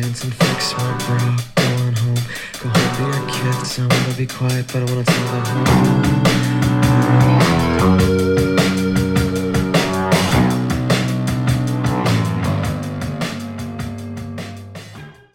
dance and fix my bra. Go on home, go home to your kids. I wanna be quiet, but I wanna tell them home.